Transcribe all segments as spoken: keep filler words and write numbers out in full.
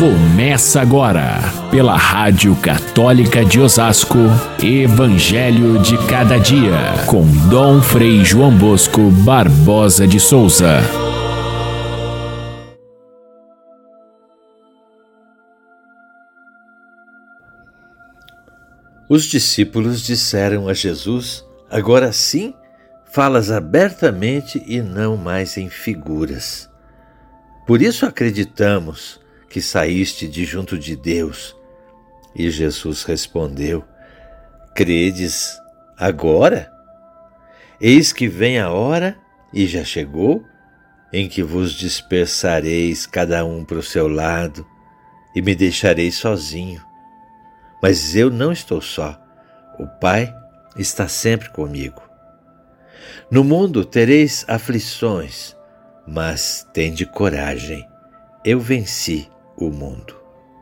Começa agora, pela Rádio Católica de Osasco, Evangelho de Cada Dia, com Dom Frei João Bosco Barbosa de Souza. Os discípulos disseram a Jesus: agora sim, falas abertamente e não mais em figuras. Por isso acreditamos que saíste de junto de Deus. E Jesus respondeu: credes agora? Eis que vem a hora, e já chegou, em que vos dispersareis cada um para o seu lado, e me deixareis sozinho. Mas eu não estou só, o Pai está sempre comigo. No mundo tereis aflições, mas tende coragem, eu venci o mundo.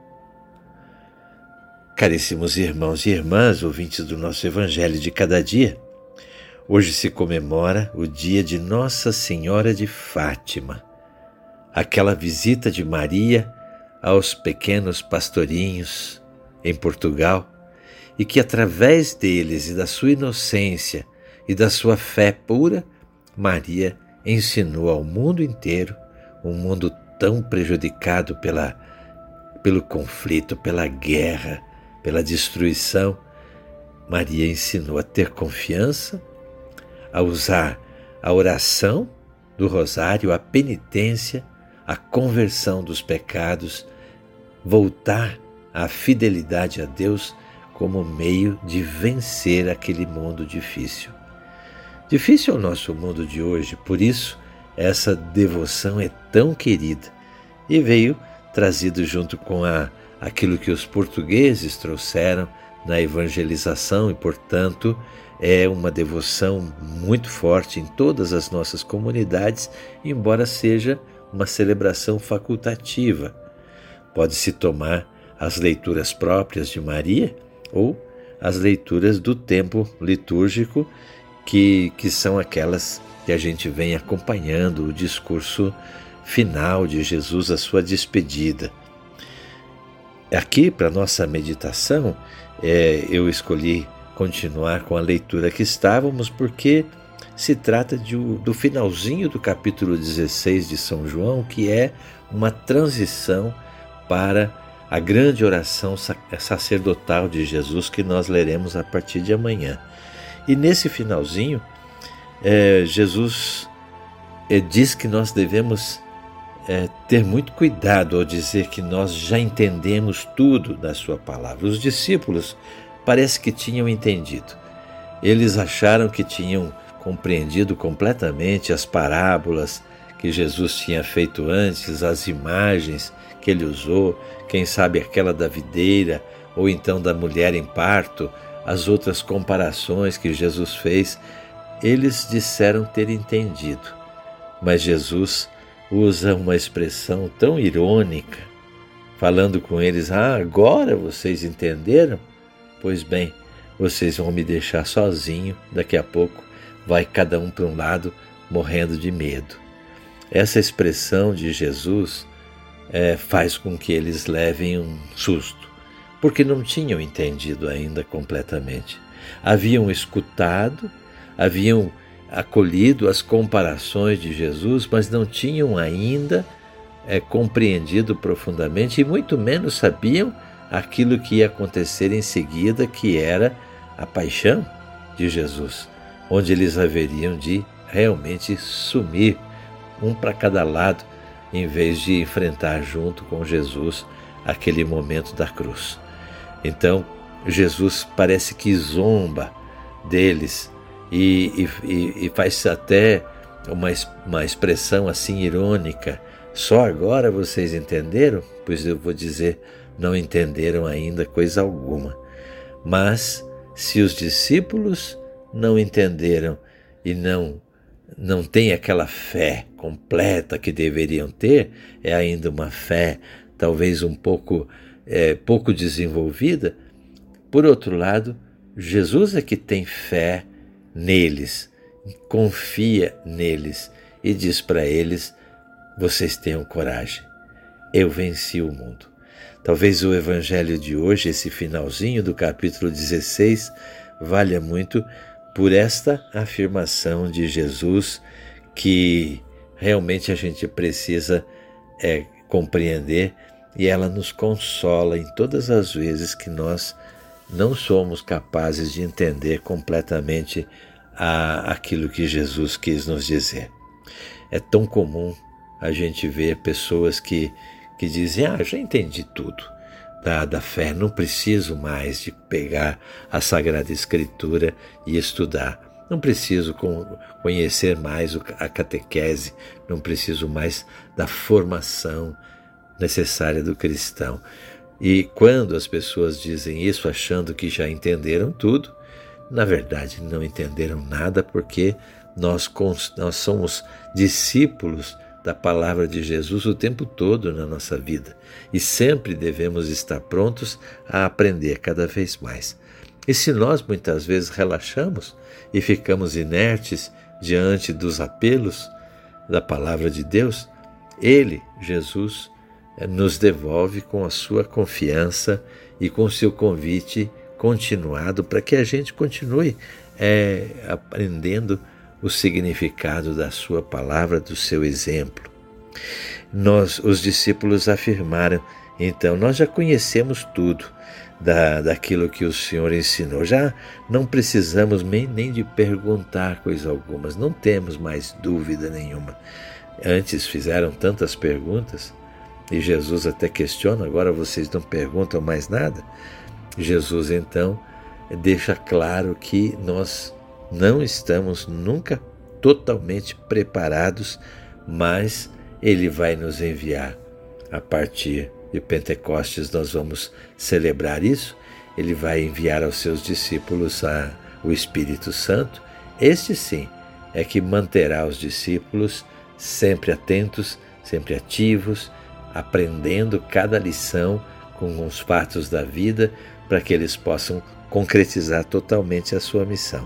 Caríssimos irmãos e irmãs, ouvintes do nosso Evangelho de Cada Dia, hoje se comemora o dia de Nossa Senhora de Fátima, aquela visita de Maria aos pequenos pastorinhos em Portugal, e que através deles e da sua inocência e da sua fé pura, Maria ensinou ao mundo inteiro, um mundo tão prejudicado pela, pelo conflito, pela guerra, pela destruição. Maria ensinou a ter confiança, a usar a oração do rosário, a penitência, a conversão dos pecados, voltar à fidelidade a Deus como meio de vencer aquele mundo difícil. Difícil é o nosso mundo de hoje, por isso essa devoção é tão querida e veio trazido junto com a, aquilo que os portugueses trouxeram na evangelização e, portanto, é uma devoção muito forte em todas as nossas comunidades, embora seja uma celebração facultativa. Pode-se tomar as leituras próprias de Maria ou as leituras do tempo litúrgico, que, que são aquelas que a gente vem acompanhando o discurso final de Jesus, a sua despedida. Aqui, para nossa meditação, é, eu escolhi continuar com a leitura que estávamos, porque se trata de, do finalzinho do capítulo dezesseis de São João, que é uma transição para a grande oração sacerdotal de Jesus, que nós leremos a partir de amanhã. E nesse finalzinho, é, Jesus é, diz que nós devemos é, ter muito cuidado ao dizer que nós já entendemos tudo da sua palavra. Os discípulos parece que tinham entendido. Eles acharam que tinham compreendido completamente as parábolas que Jesus tinha feito antes, as imagens que ele usou, quem sabe aquela da videira, ou então da mulher em parto, as outras comparações que Jesus fez. Eles disseram ter entendido, mas Jesus usa uma expressão tão irônica, falando com eles: ah, agora vocês entenderam? Pois bem, vocês vão me deixar sozinho, daqui a pouco vai cada um para um lado, morrendo de medo. Essa expressão de Jesus é, faz com que eles levem um susto, porque não tinham entendido ainda completamente. Haviam escutado, haviam acolhido as comparações de Jesus, mas não tinham ainda é, compreendido profundamente, e muito menos sabiam aquilo que ia acontecer em seguida, que era a paixão de Jesus, onde eles haveriam de realmente sumir, um para cada lado, em vez de enfrentar junto com Jesus aquele momento da cruz. Então, Jesus parece que zomba deles e, e, e faz até uma, uma expressão assim irônica: só agora vocês entenderam? Pois eu vou dizer, não entenderam ainda coisa alguma. Mas se os discípulos não entenderam e não não têm aquela fé completa que deveriam ter, é ainda uma fé talvez um pouco, é, pouco desenvolvida. Por outro lado, Jesus é que tem fé neles, confia neles e diz para eles: vocês tenham coragem, eu venci o mundo. Talvez o evangelho de hoje, esse finalzinho do capítulo dezesseis, valha muito por esta afirmação de Jesus que realmente a gente precisa é, compreender, e ela nos consola em todas as vezes que nós não somos capazes de entender completamente a, aquilo que Jesus quis nos dizer. É tão comum a gente ver pessoas que, que dizem, ah, já entendi tudo da, da fé, não preciso mais de pegar a Sagrada Escritura e estudar, não preciso conhecer mais a catequese, não preciso mais da formação necessária do cristão. E quando as pessoas dizem isso achando que já entenderam tudo, na verdade não entenderam nada, porque nós, nós somos discípulos da palavra de Jesus o tempo todo na nossa vida e sempre devemos estar prontos a aprender cada vez mais. E se nós muitas vezes relaxamos e ficamos inertes diante dos apelos da palavra de Deus, Ele, Jesus, nos devolve com a sua confiança e com o seu convite continuado para que a gente continue é, aprendendo o significado da sua palavra, do seu exemplo. Nós, os discípulos, afirmaram, então, nós já conhecemos tudo da, daquilo que o Senhor ensinou, já não precisamos nem, nem de perguntar coisa alguma, não temos mais dúvida nenhuma. Antes fizeram tantas perguntas, e Jesus até questiona, agora vocês não perguntam mais nada? Jesus, então, deixa claro que nós não estamos nunca totalmente preparados, mas Ele vai nos enviar. A partir de Pentecostes nós vamos celebrar isso. Ele vai enviar aos seus discípulos a, o Espírito Santo. Este sim é que manterá os discípulos sempre atentos, sempre ativos, aprendendo cada lição com os fatos da vida, para que eles possam concretizar totalmente a sua missão.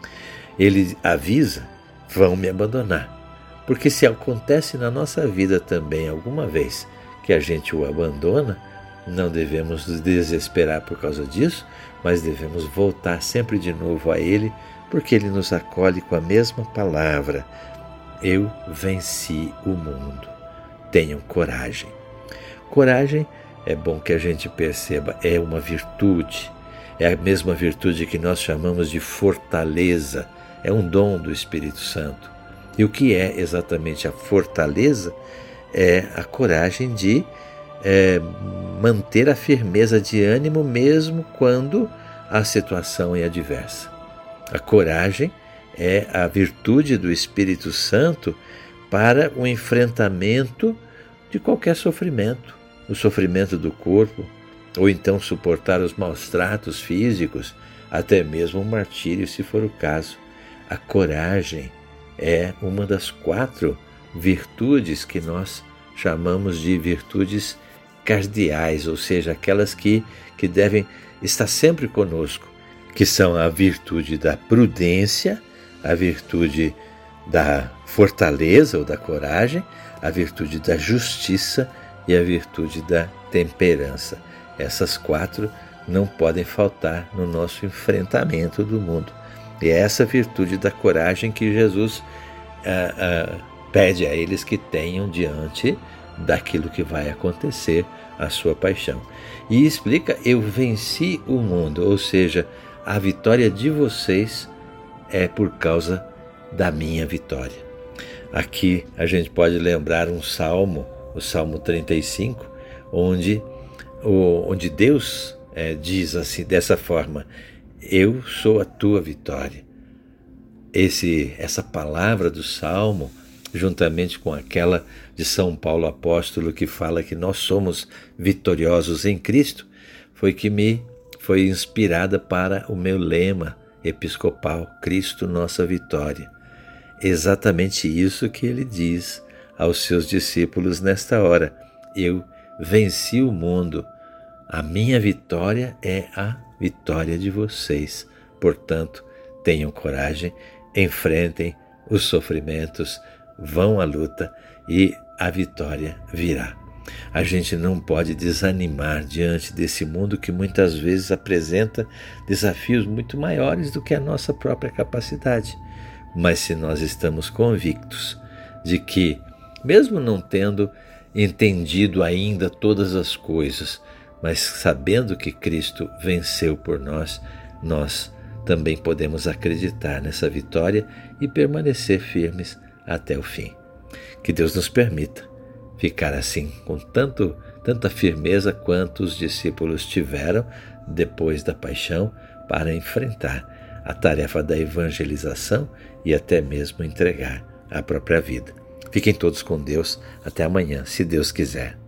Ele avisa, vão me abandonar, porque se acontece na nossa vida também alguma vez que a gente o abandona, não devemos nos desesperar por causa disso, mas devemos voltar sempre de novo a Ele, porque Ele nos acolhe com a mesma palavra: eu venci o mundo. Tenham coragem. Coragem, é bom que a gente perceba, é uma virtude, é a mesma virtude que nós chamamos de fortaleza, é um dom do Espírito Santo. E o que é exatamente a fortaleza? É a coragem de é, manter a firmeza de ânimo mesmo quando a situação é adversa. A coragem é a virtude do Espírito Santo para o enfrentamento de qualquer sofrimento, o sofrimento do corpo, ou então suportar os maus tratos físicos, até mesmo o martírio, se for o caso. A coragem é uma das quatro virtudes que nós chamamos de virtudes cardeais, ou seja, aquelas que, que devem estar sempre conosco, que são a virtude da prudência, a virtude da fortaleza ou da coragem, a virtude da justiça e a virtude da temperança. Essas quatro não podem faltar no nosso enfrentamento do mundo. E é essa virtude da coragem que Jesus ah, ah, pede a eles que tenham diante daquilo que vai acontecer, a sua paixão. E explica, eu venci o mundo, ou seja, a vitória de vocês é por causa da minha vitória. Aqui a gente pode lembrar um salmo, o Salmo trinta e cinco, onde, onde Deus é, diz assim, dessa forma: eu sou a tua vitória. Esse, essa palavra do Salmo, juntamente com aquela de São Paulo apóstolo, que fala que nós somos vitoriosos em Cristo, foi que me foi inspirada para o meu lema episcopal: Cristo, nossa vitória. Exatamente isso que ele diz aos seus discípulos nesta hora: eu venci o mundo, a minha vitória é a vitória de vocês. Portanto, tenham coragem, enfrentem os sofrimentos, vão à luta e a vitória virá. A gente não pode desanimar diante desse mundo que muitas vezes apresenta desafios muito maiores do que a nossa própria capacidade. Mas se nós estamos convictos de que, mesmo não tendo entendido ainda todas as coisas, mas sabendo que Cristo venceu por nós, nós também podemos acreditar nessa vitória e permanecer firmes até o fim. Que Deus nos permita ficar assim, com tanto, tanta firmeza quanto os discípulos tiveram depois da paixão para enfrentar a tarefa da evangelização e até mesmo entregar a própria vida. Fiquem todos com Deus. Até amanhã, se Deus quiser.